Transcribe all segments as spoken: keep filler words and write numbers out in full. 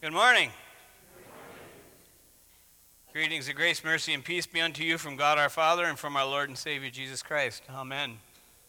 Good morning. Greetings of grace, mercy, and peace be unto you from God our Father and from our Lord and Savior Jesus Christ. Amen.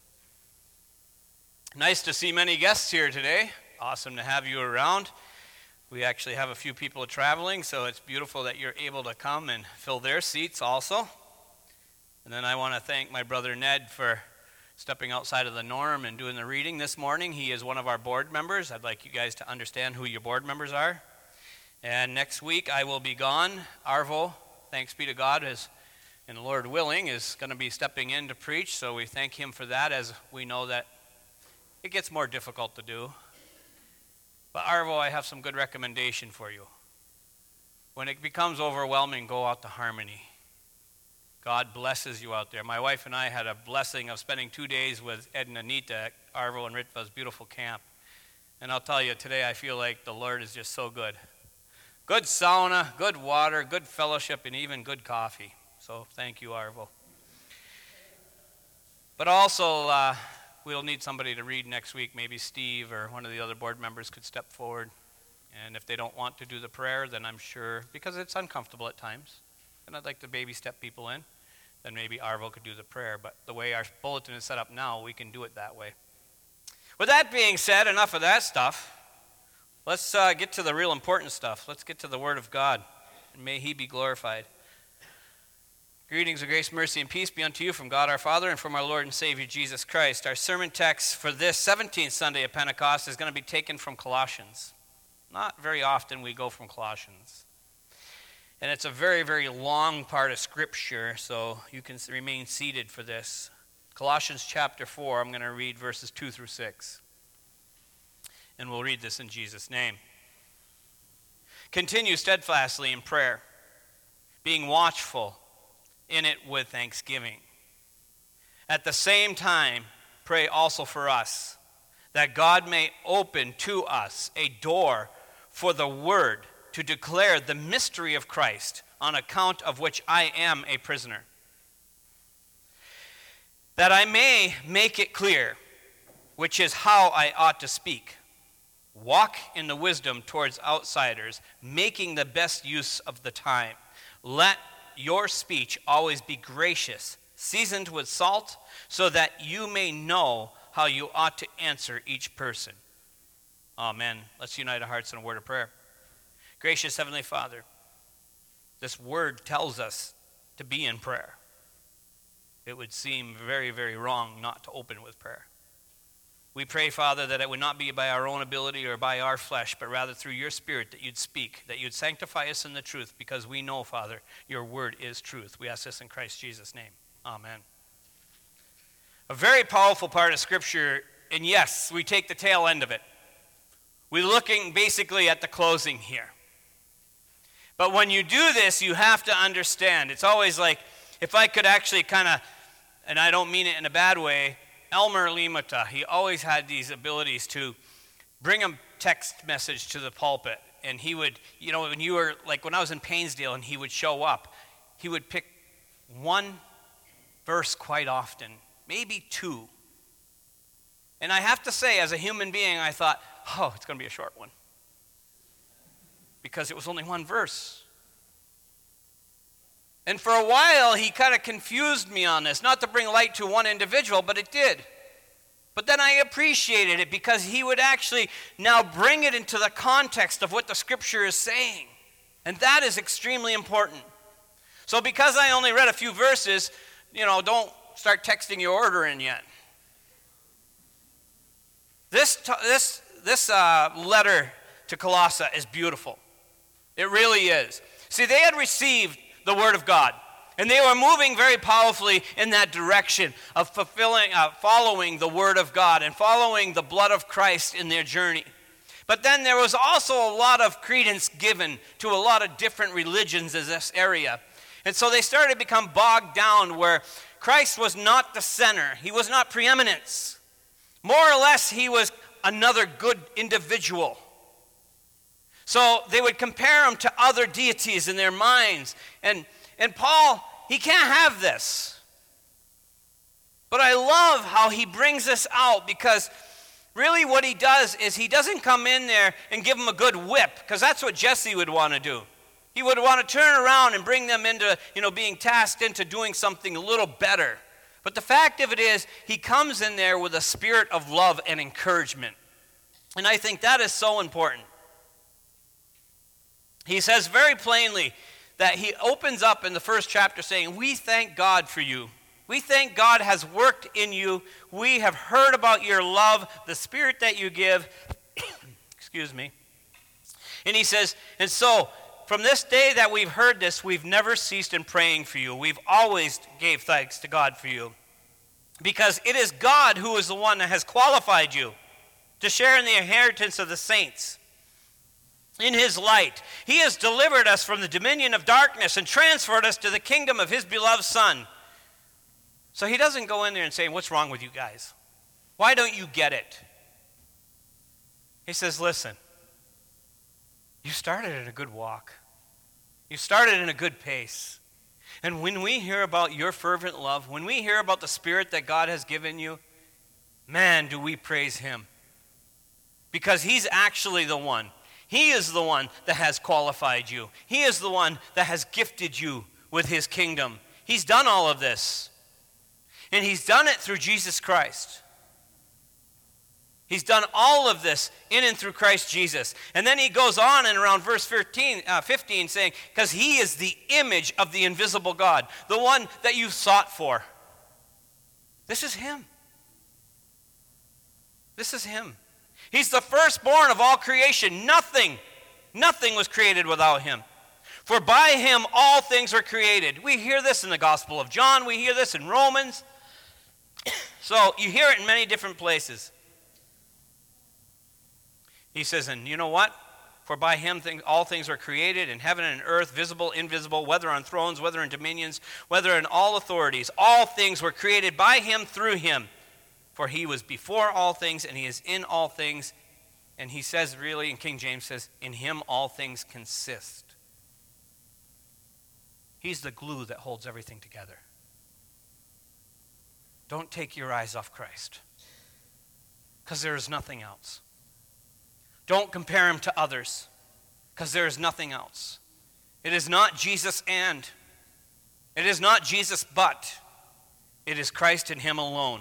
Nice to see many guests here today. Awesome to have you around. We actually have a few people traveling, so it's beautiful that you're able to come and fill their seats also. And then I want to thank my brother Ned for stepping outside of the norm and doing the reading this morning. He is one of our board members. I'd like you guys to understand who your board members are. And next week I will be gone. Arvo, thanks be to God, is, and the Lord willing, is going to be stepping in to preach. So we thank him for that, as we know that it gets more difficult to do. But Arvo, I have some good recommendation for you. When it becomes overwhelming, go out to Harmony. God blesses you out there. My wife and I had a blessing of spending two days with Ed and Anita at Arvo and Ritva's beautiful camp. And I'll tell you, today I feel like the Lord is just so good. Good sauna, good water, good fellowship, and even good coffee. So thank you, Arvo. But also, uh, we'll need somebody to read next week. Maybe Steve or one of the other board members could step forward. And if they don't want to do the prayer, then I'm sure, because it's uncomfortable at times, and I'd like to baby step people in, then maybe Arvo could do the prayer. But the way our bulletin is set up now, we can do it that way. With that being said, enough of that stuff. Let's uh, get to the real important stuff. Let's get to the Word of God, and may He be glorified. Greetings of grace, mercy, and peace be unto you from God our Father and from our Lord and Savior Jesus Christ. Our sermon text for this seventeenth Sunday of Pentecost is going to be taken from Colossians. Not very often we go from Colossians. And it's a very, very long part of Scripture, so you can remain seated for this. Colossians chapter four, I'm going to read verses two through six. And we'll read this in Jesus' name. Continue steadfastly in prayer, being watchful in it with thanksgiving. At the same time, pray also for us, that God may open to us a door for the word to declare the mystery of Christ, on account of which I am a prisoner, that I may make it clear, which is how I ought to speak. Walk in the wisdom towards outsiders, making the best use of the time. Let your speech always be gracious, seasoned with salt, so that you may know how you ought to answer each person. Amen. Let's unite our hearts in a word of prayer. Gracious Heavenly Father, this word tells us to be in prayer. It would seem very, very wrong not to open with prayer. We pray, Father, that it would not be by our own ability or by our flesh, but rather through your Spirit that you'd speak, that you'd sanctify us in the truth, because we know, Father, your word is truth. We ask this in Christ Jesus' name. Amen. A very powerful part of Scripture, and yes, we take the tail end of it. We're looking basically at the closing here. But when you do this, you have to understand. It's always like, if I could actually kind of, and I don't mean it in a bad way, Elmer Limata, he always had these abilities to bring a text message to the pulpit. And he would, you know, when you were, like when I was in Painesdale and he would show up, he would pick one verse quite often, maybe two. And I have to say, as a human being, I thought, oh, it's going to be a short one. Because it was only one verse. And for a while, he kind of confused me on this. Not to bring light to one individual, but it did. But then I appreciated it because he would actually now bring it into the context of what the Scripture is saying. And that is extremely important. So because I only read a few verses, you know, don't start texting your order in yet. This, this, this uh, letter to Colossae is beautiful. It really is. See, they had received the Word of God. And they were moving very powerfully in that direction of fulfilling, uh, following the Word of God and following the blood of Christ in their journey. But then there was also a lot of credence given to a lot of different religions in this area. And so they started to become bogged down where Christ was not the center. He was not preeminence. More or less, he was another good individual. So they would compare him to other deities in their minds. And, and Paul, he can't have this. But I love how he brings this out because Really what he does is he doesn't come in there and give them a good whip, because that's what Jesse would want to do. He would want to turn around and bring them into, you know, being tasked into doing something a little better. But the fact of it is, he comes in there with a spirit of love and encouragement. And I think that is so important. He says very plainly that he opens up in the first chapter saying, we thank God for you. We thank God has worked in you. We have heard about your love, the spirit that you give. Excuse me. And he says, and so, from this day that we've heard this, we've never ceased in praying for you. We've always gave thanks to God for you. Because it is God who is the one that has qualified you to share in the inheritance of the saints in his light. He has delivered us from the dominion of darkness and transferred us to the kingdom of his beloved Son. So he doesn't go in there and say, what's wrong with you guys? Why don't you get it? He says, listen, you started in a good walk. You started in a good pace. And when we hear about your fervent love, when we hear about the spirit that God has given you, man, do we praise him. Because he's actually the one. He is the one that has qualified you. He is the one that has gifted you with his kingdom. He's done all of this. And he's done it through Jesus Christ. He's done all of this in and through Christ Jesus. And then he goes on in around verse fifteen, uh, fifteen saying, because he is the image of the invisible God, the one that you sought for. This is him. This is him. He's the firstborn of all creation. Nothing, nothing was created without him. For by him all things were created. We hear this in the Gospel of John. We hear this in Romans. So you hear it in many different places. He says, and you know what? For by him things, all things were created in heaven and earth, visible, invisible, whether on thrones, whether in dominions, whether in all authorities. All things were created by him, through him. For he was before all things, and he is in all things. And he says, really, and King James says, in him all things consist. He's the glue that holds everything together. Don't take your eyes off Christ, because there is nothing else. Don't compare him to others, because there is nothing else. It is not Jesus and. It is not Jesus but. It is Christ and him alone.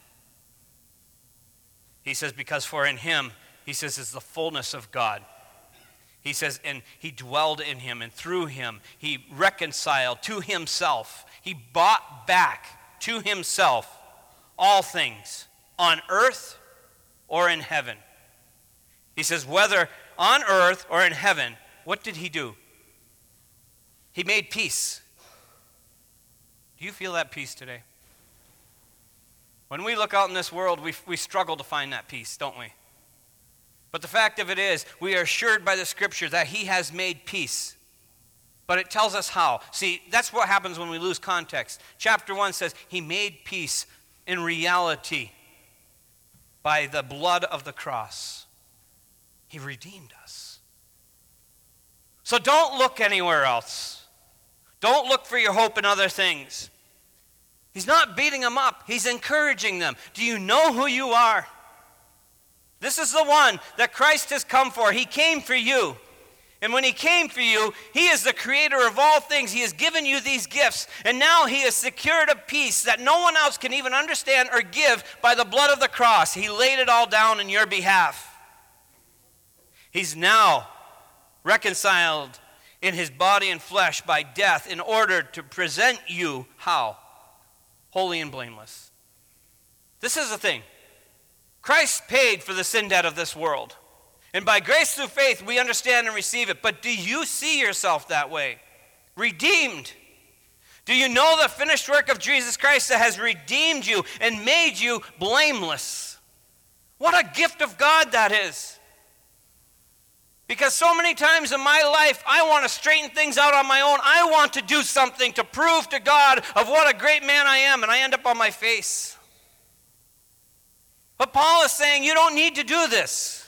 He says, because for in him, he says, is the fullness of God. He says, and he dwelled in him, and through him, he reconciled to himself. He bought back to himself all things on earth or in heaven. He says, whether on earth or in heaven, what did he do? He made peace. Do you feel that peace today? When we look out in this world, we, we struggle to find that peace, don't we? But the fact of it is, we are assured by the Scripture that he has made peace. But it tells us how. See, that's what happens when we lose context. Chapter one says, he made peace in reality by the blood of the cross. He redeemed us. So don't look anywhere else. Don't look for your hope in other things. He's not beating them up. He's encouraging them. Do you know who you are? This is the one that Christ has come for. He came for you. And when he came for you, he is the creator of all things. He has given you these gifts. And now he has secured a peace that no one else can even understand or give by the blood of the cross. He laid it all down in your behalf. He's now reconciled in his body and flesh by death in order to present you, how? Holy and blameless. This is the thing. Christ paid for the sin debt of this world. And by grace through faith, we understand and receive it. But do you see yourself that way? Redeemed. Do you know the finished work of Jesus Christ that has redeemed you and made you blameless? What a gift of God that is. Because so many times in my life, I want to straighten things out on my own. I want to do something to prove to God of what a great man I am, and I end up on my face. But Paul is saying, you don't need to do this.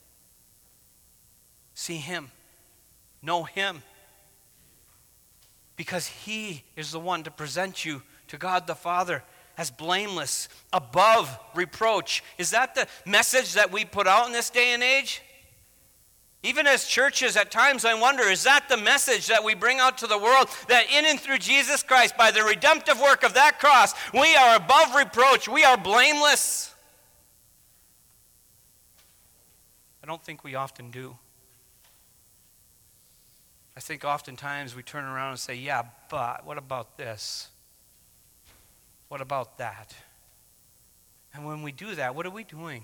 See him. Know him. Because he is the one to present you to God the Father as blameless, above reproach. Is that the message that we put out in this day and age? Even as churches, at times I wonder, is that the message that we bring out to the world? That in and through Jesus Christ, by the redemptive work of that cross, we are above reproach. We are blameless. I don't think we often do. I think oftentimes we turn around and say, yeah, but what about this? What about that? And when we do that, what are we doing?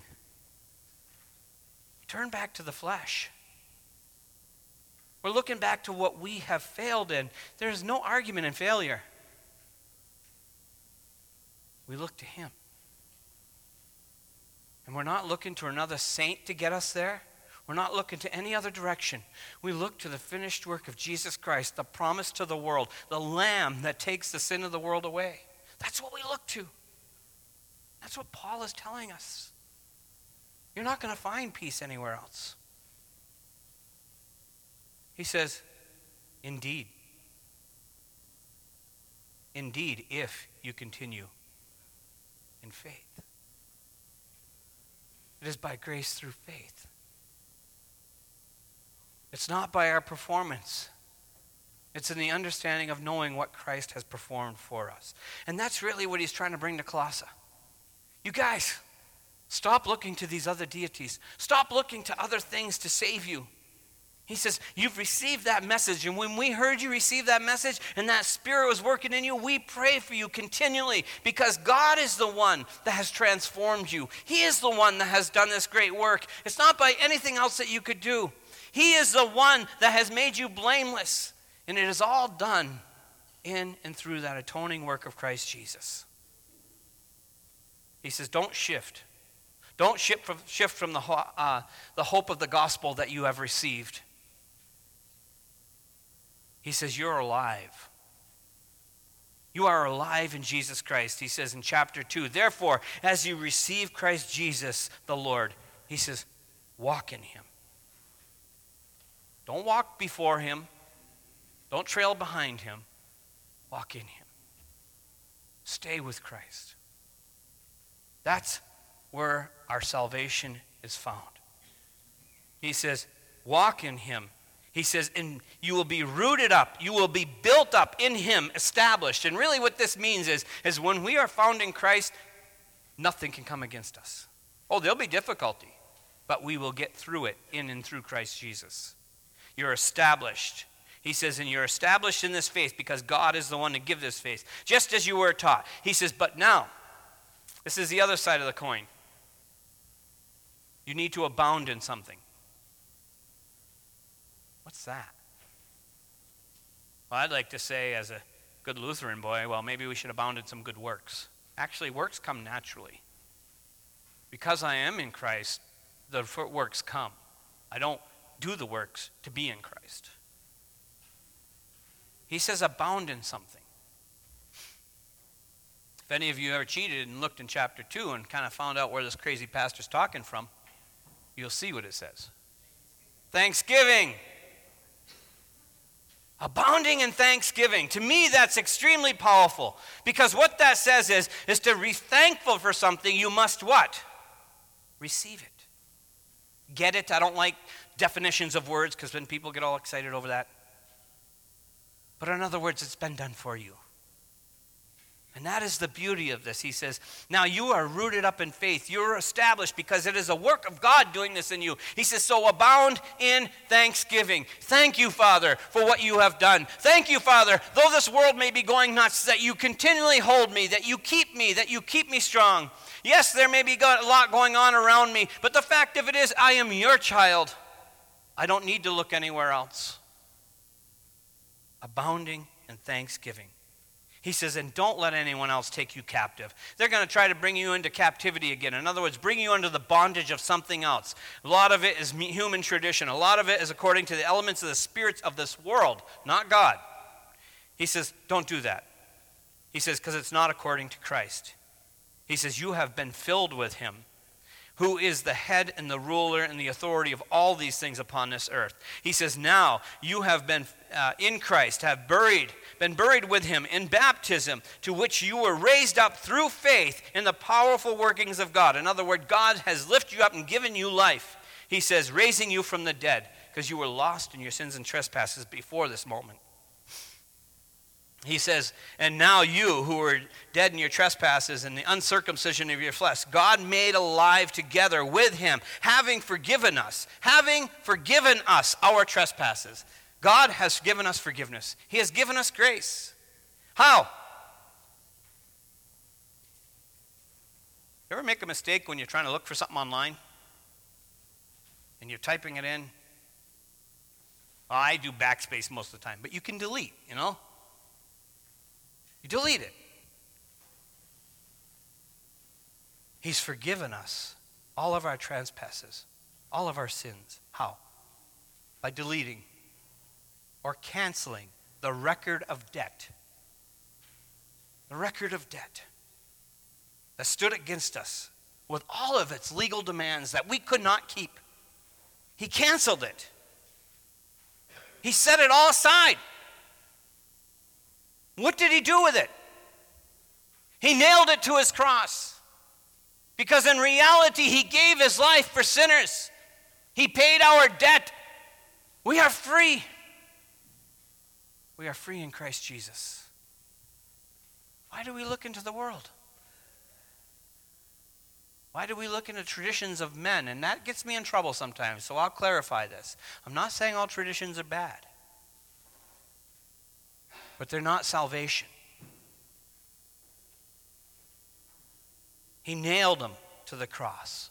We turn back to the flesh. We're looking back to what we have failed in. There's no argument in failure. We look to him. And we're not looking to another saint to get us there. We're not looking to any other direction. We look to the finished work of Jesus Christ, the promise to the world, the Lamb that takes the sin of the world away. That's what we look to. That's what Paul is telling us. You're not going to find peace anywhere else. He says, indeed. Indeed, if you continue in faith. It is by grace through faith. It's not by our performance. It's in the understanding of knowing what Christ has performed for us. And that's really what he's trying to bring to Colossae. You guys, stop looking to these other deities. Stop looking to other things to save you. He says, you've received that message, and when we heard you receive that message and that Spirit was working in you, we pray for you continually because God is the one that has transformed you. He is the one that has done this great work. It's not by anything else that you could do. He is the one that has made you blameless, and it is all done in and through that atoning work of Christ Jesus. He says, don't shift. Don't shift from, shift from the, uh, the hope of the gospel that you have received. He says, you're alive. You are alive in Jesus Christ. He says in chapter two, therefore, as you receive Christ Jesus the Lord, he says, walk in him. Don't walk before him. Don't trail behind him. Walk in him. Stay with Christ. That's where our salvation is found. He says, walk in him. He says, and you will be rooted up. You will be built up in him, established. And really what this means is, is when we are found in Christ, nothing can come against us. Oh, there'll be difficulty, but we will get through it in and through Christ Jesus. You're established. He says, and you're established in this faith because God is the one to give this faith, just as you were taught. He says, but now, this is the other side of the coin. You need to abound in something. What's that? Well, I'd like to say as a good Lutheran boy, well, maybe we should abound in some good works. Actually, works come naturally. Because I am in Christ, the works come. I don't do the works to be in Christ. He says abound in something. If any of you ever cheated and looked in chapter two and kind of found out where this crazy pastor's talking from, you'll see what it says. Thanksgiving. Abounding in thanksgiving. To me, that's extremely powerful. Because what that says is, is to be thankful for something, you must what? Receive it. Get it? I don't like definitions of words because then people get all excited over that. But in other words, it's been done for you. And that is the beauty of this. He says, now you are rooted up in faith. You're established because it is a work of God doing this in you. He says, so abound in thanksgiving. Thank you, Father, for what you have done. Thank you, Father, though this world may be going nuts, that you continually hold me, that you keep me, that you keep me strong. Yes, there may be a lot going on around me, but the fact of it is, I am your child. I don't need to look anywhere else. Abounding in thanksgiving. He says, and don't let anyone else take you captive. They're going to try to bring you into captivity again. In other words, bring you under the bondage of something else. A lot of it is human tradition. A lot of it is according to the elements of the spirits of this world, not God. He says, don't do that. He says, because it's not according to Christ. He says, you have been filled with him, who is the head and the ruler and the authority of all these things upon this earth. He says, now you have been uh, in Christ, have buried, been buried with him in baptism, to which you were raised up through faith in the powerful workings of God. In other words, God has lifted you up and given you life. He says, raising you from the dead, because you were lost in your sins and trespasses before this moment. He says, and now you who were dead in your trespasses and the uncircumcision of your flesh, God made alive together with him, having forgiven us, having forgiven us our trespasses. God has given us forgiveness. He has given us grace. How? You ever make a mistake when you're trying to look for something online? And you're typing it in? Well, I do backspace most of the time, but you can delete, you know? You delete it. He's forgiven us all of our trespasses, all of our sins. How? By deleting or canceling the record of debt. The record of debt that stood against us with all of its legal demands that we could not keep. He canceled it. He set it all aside. What did he do with it? He nailed it to his cross. Because in reality, he gave his life for sinners. He paid our debt. We are free. We are free in Christ Jesus. Why do we look into the world? Why do we look into traditions of men? And that gets me in trouble sometimes, so I'll clarify this. I'm not saying all traditions are bad. But they're not salvation. He nailed them to the cross.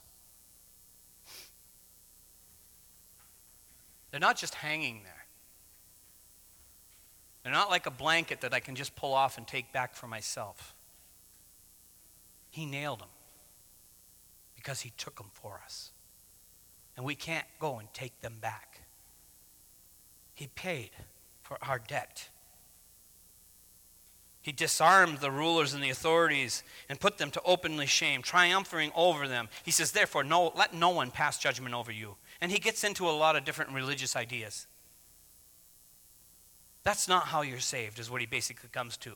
They're not just hanging there. They're not like a blanket that I can just pull off and take back for myself. He nailed them because he took them for us. And we can't go and take them back. He paid for our debt. He disarmed the rulers and the authorities and put them to openly shame, triumphing over them. He says, therefore, no, let no one pass judgment over you. And he gets into a lot of different religious ideas. That's not how you're saved, is what he basically comes to.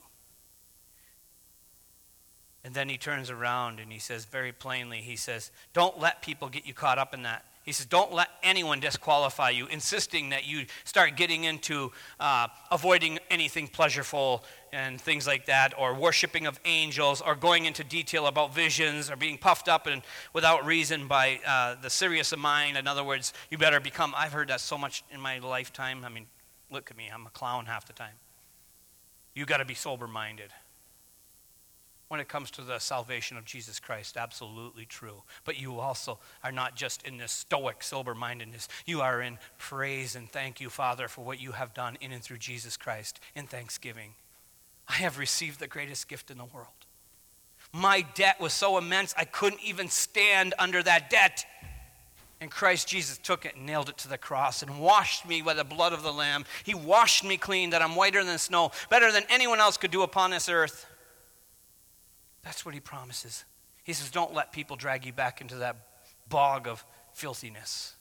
And then he turns around and he says very plainly, he says, don't let people get you caught up in that. He says, don't let anyone disqualify you, insisting that you start getting into uh, avoiding anything pleasureful and things like that, or worshiping of angels, or going into detail about visions, or being puffed up and without reason by uh, the serious of mind. In other words, you better become, I've heard that so much in my lifetime. I mean, look at me, I'm a clown half the time. You got to be sober-minded. When it comes to the salvation of Jesus Christ, absolutely true. But you also are not just in this stoic sober-mindedness. You are in praise and thank you, Father, for what you have done in and through Jesus Christ in thanksgiving. I have received the greatest gift in the world. My debt was so immense, I couldn't even stand under that debt. And Christ Jesus took it and nailed it to the cross and washed me by the blood of the Lamb. He washed me clean, that I'm whiter than snow, better than anyone else could do upon this earth. That's what he promises. He says, don't let people drag you back into that bog of filthiness,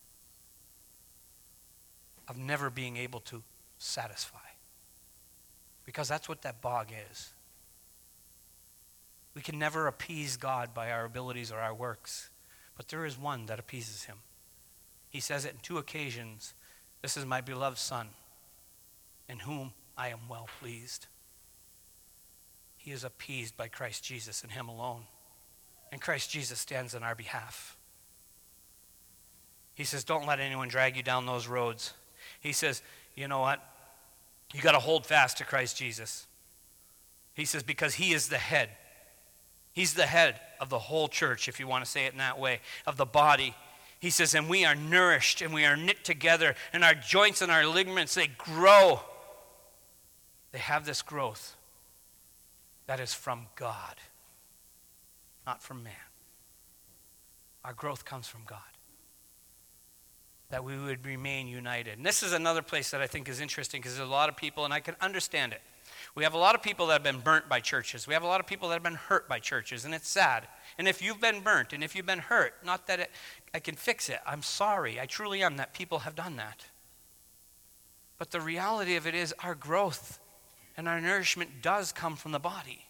of never being able to satisfy. Because that's what that bog is. We can never appease God by our abilities or our works, but there is one that appeases him. He says it in two occasions. This is my beloved Son, in whom I am well pleased. He is appeased by Christ Jesus and him alone. And Christ Jesus stands on our behalf. He says, don't let anyone drag you down those roads. He says, you know what? You got to hold fast to Christ Jesus. He says, because he is the head. He's the head of the whole church, if you want to say it in that way, of the body. He says, and we are nourished and we are knit together, and our joints and our ligaments, they grow. They have this growth. That is from God, not from man. Our growth comes from God. That we would remain united. And this is another place that I think is interesting, because there's a lot of people, and I can understand it. We have a lot of people that have been burnt by churches. We have a lot of people that have been hurt by churches, and it's sad. And if you've been burnt and if you've been hurt, not that it, I can fix it. I'm sorry. I truly am that people have done that. But the reality of it is our growth and our nourishment does come from the body.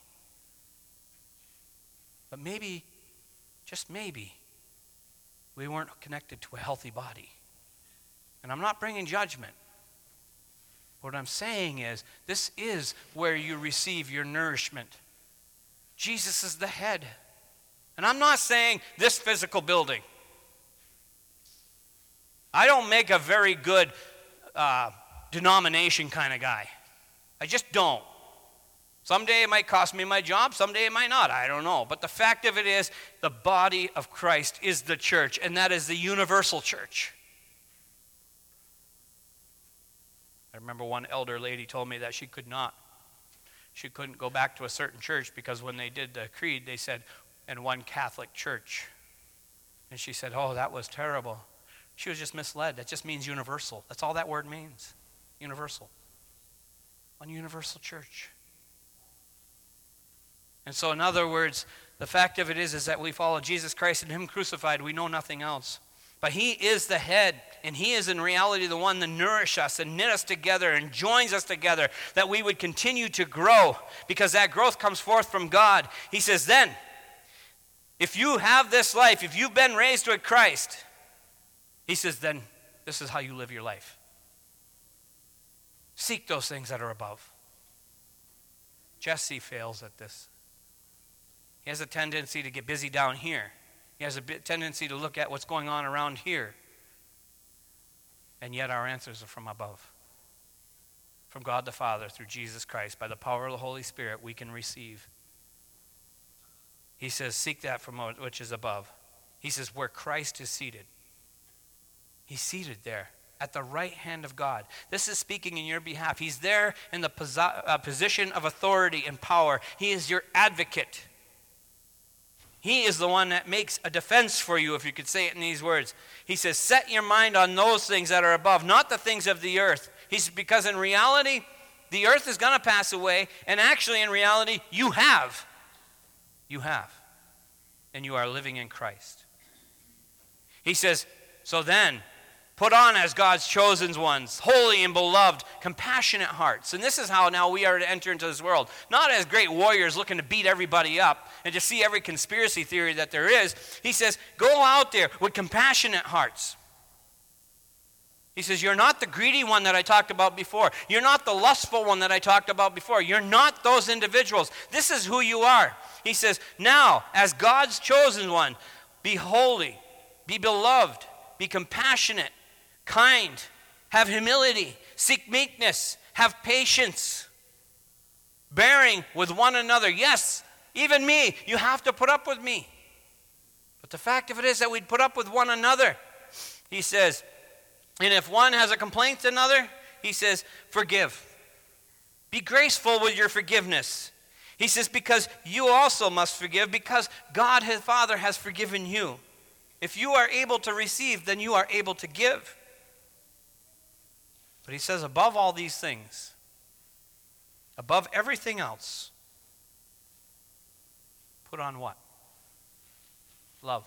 But maybe, just maybe, we weren't connected to a healthy body. And I'm not bringing judgment. What I'm saying is, this is where you receive your nourishment. Jesus is the head. And I'm not saying this physical building. I don't make a very good uh, denomination kind of guy. I just don't. Someday it might cost me my job, someday it might not, I don't know. But the fact of it is, the body of Christ is the church, and that is the universal church. I remember one elder lady told me that she could not. She couldn't go back to a certain church because when they did the creed, they said, "and one Catholic church." And she said, "Oh, that was terrible." She was just misled. That just means universal. That's all that word means. Universal. One universal church. And so in other words, the fact of it is, is that we follow Jesus Christ and Him crucified. We know nothing else. But He is the head, and He is in reality the one that nourishes us and knit us together and joins us together, that we would continue to grow, because that growth comes forth from God. He says, then, if you have this life, if you've been raised with Christ, He says, then this is how you live your life. Seek those things that are above. Jesse fails at this. He has a tendency to get busy down here. He has a bit tendency to look at what's going on around here. And yet our answers are from above. From God the Father through Jesus Christ. By the power of the Holy Spirit we can receive. He says, seek that from which is above. He says, where Christ is seated. He's seated there at the right hand of God. This is speaking in your behalf. He's there in the posi- uh, position of authority and power. He is your advocate. He is the one that makes a defense for you, if you could say it in these words. He says, set your mind on those things that are above, not the things of the earth. He's because in reality, the earth is going to pass away, and actually in reality, you have. You have. And you are living in Christ. He says, so then, put on as God's chosen ones, holy and beloved, compassionate hearts. And this is how now we are to enter into this world. Not as great warriors looking to beat everybody up and to see every conspiracy theory that there is. He says, go out there with compassionate hearts. He says, you're not the greedy one that I talked about before. You're not the lustful one that I talked about before. You're not those individuals. This is who you are. He says, now, as God's chosen one, be holy, be beloved, be compassionate, kind, have humility, seek meekness, have patience, bearing with one another. Yes, even me, you have to put up with me. But the fact of it is that we'd put up with one another. He says, and if one has a complaint to another, he says, forgive. Be graceful with your forgiveness. He says, because you also must forgive, because God, His Father, has forgiven you. If you are able to receive, then you are able to give. But he says, above all these things, above everything else, put on what? Love.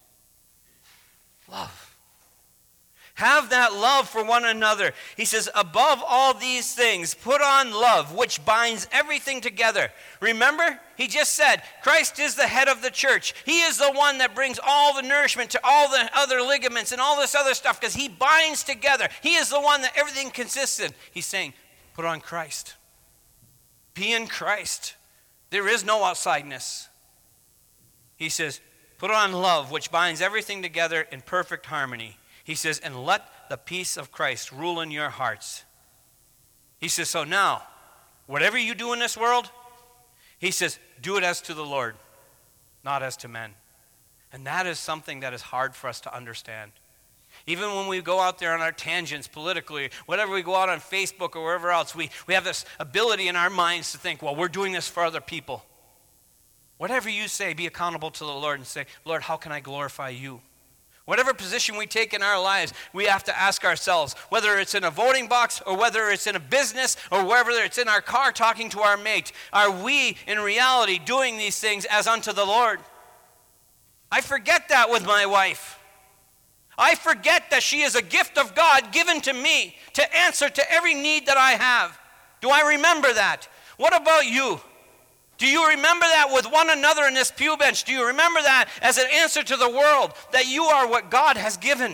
Love. Have that love for one another. He says, above all these things, put on love, which binds everything together. Remember, he just said, Christ is the head of the church. He is the one that brings all the nourishment to all the other ligaments and all this other stuff, because he binds together. He is the one that everything consists in. He's saying, put on Christ. Be in Christ. There is no outsideness. He says, put on love, which binds everything together in perfect harmony. He says, and let the peace of Christ rule in your hearts. He says, so now, whatever you do in this world, he says, do it as to the Lord, not as to men. And that is something that is hard for us to understand. Even when we go out there on our tangents politically, whatever we go out on Facebook or wherever else, we, we have this ability in our minds to think, well, we're doing this for other people. Whatever you say, be accountable to the Lord and say, Lord, how can I glorify you? Whatever position we take in our lives, we have to ask ourselves, whether it's in a voting box or whether it's in a business or wherever it's in our car talking to our mate, are we in reality doing these things as unto the Lord? I forget that with my wife. I forget that she is a gift of God given to me to answer to every need that I have. Do I remember that? What about you? Do you remember that with one another in this pew bench? Do you remember that as an answer to the world, that you are what God has given?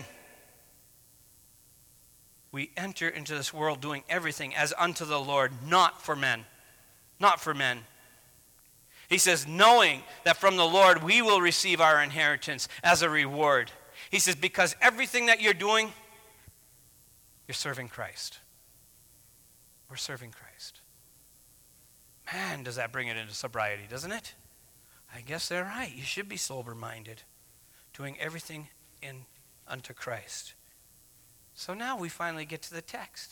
We enter into this world doing everything as unto the Lord, not for men. Not for men. He says, knowing that from the Lord we will receive our inheritance as a reward. He says, because everything that you're doing, you're serving Christ. We're serving Christ. Man, does that bring it into sobriety, doesn't it? I guess they're right. You should be sober-minded, doing everything in unto Christ. So now we finally get to the text.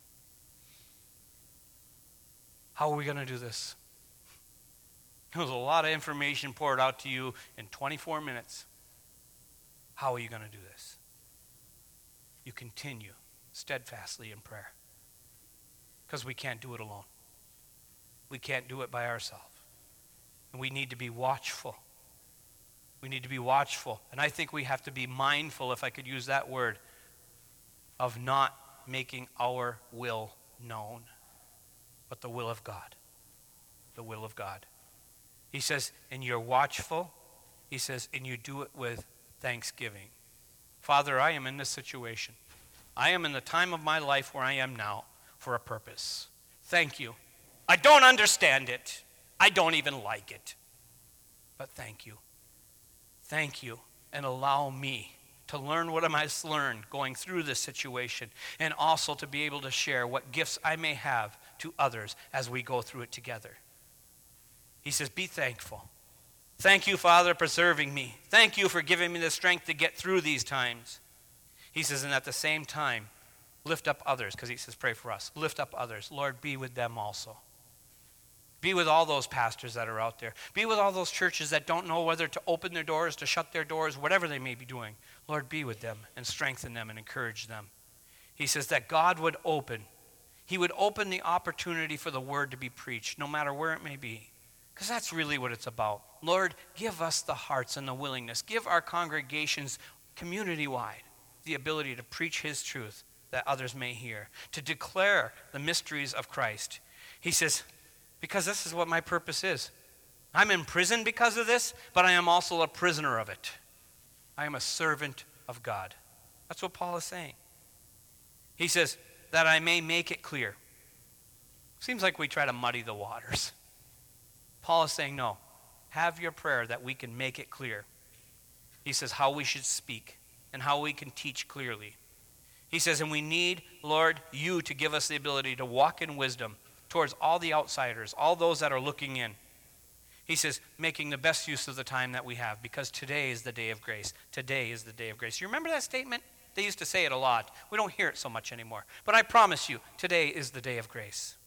How are we going to do this? There was a lot of information poured out to you in twenty-four minutes. How are you going to do this? You continue steadfastly in prayer. Because we can't do it alone. We can't do it by ourselves. And we need to be watchful. We need to be watchful. And I think we have to be mindful, if I could use that word, of not making our will known, but the will of God. The will of God. He says, and you're watchful. He says, and you do it with thanksgiving. Father, I am in this situation. I am in the time of my life where I am now for a purpose. Thank you. I don't understand it. I don't even like it. But thank you. Thank you. And allow me to learn what I must learn going through this situation, and also to be able to share what gifts I may have to others as we go through it together. He says, be thankful. Thank you, Father, for preserving me. Thank you for giving me the strength to get through these times. He says, and at the same time, lift up others, because he says, pray for us. Lift up others. Lord, be with them also. Be with all those pastors that are out there. Be with all those churches that don't know whether to open their doors, to shut their doors, whatever they may be doing. Lord, be with them and strengthen them and encourage them. He says that God would open. He would open the opportunity for the word to be preached, no matter where it may be. Because that's really what it's about. Lord, give us the hearts and the willingness. Give our congregations community-wide the ability to preach his truth that others may hear, to declare the mysteries of Christ. He says, because this is what my purpose is. I'm in prison because of this, but I am also a prisoner of it. I am a servant of God. That's what Paul is saying. He says, that I may make it clear. Seems like we try to muddy the waters. Paul is saying, no, have your prayer that we can make it clear. He says how we should speak and how we can teach clearly. He says, and we need, Lord, you to give us the ability to walk in wisdom towards all the outsiders, all those that are looking in. He says, making the best use of the time that we have, because today is the day of grace. Today is the day of grace. You remember that statement? They used to say it a lot. We don't hear it so much anymore. But I promise you, today is the day of grace.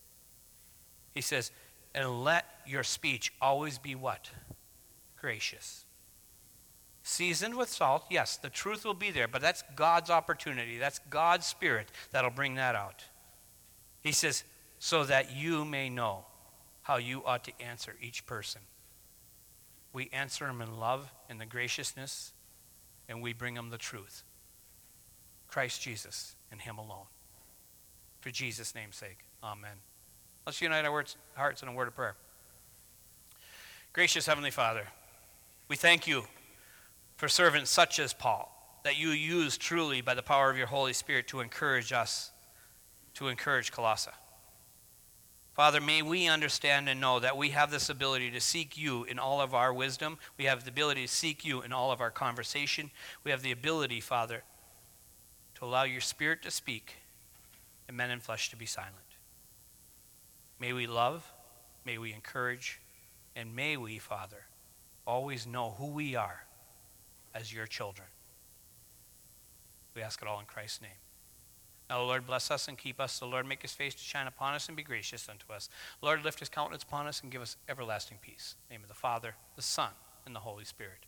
He says, and let your speech always be what? Gracious. Seasoned with salt, yes, the truth will be there, but that's God's opportunity. That's God's Spirit that'll bring that out. He says, so that you may know how you ought to answer each person. We answer them in love and the graciousness, and we bring them the truth. Christ Jesus and him alone. For Jesus' name's sake, amen. Let's unite our words, hearts in a word of prayer. Gracious Heavenly Father, we thank you for servants such as Paul, that you use truly by the power of your Holy Spirit to encourage us, to encourage Colossae. Father, may we understand and know that we have this ability to seek you in all of our wisdom. We have the ability to seek you in all of our conversation. We have the ability, Father, to allow your Spirit to speak and men in flesh to be silent. May we love, may we encourage, and may we, Father, always know who we are as your children. We ask it all in Christ's name. Now, Lord, bless us and keep us. The Lord, make his face to shine upon us and be gracious unto us. Lord, lift his countenance upon us and give us everlasting peace. In the name of the Father, the Son, and the Holy Spirit.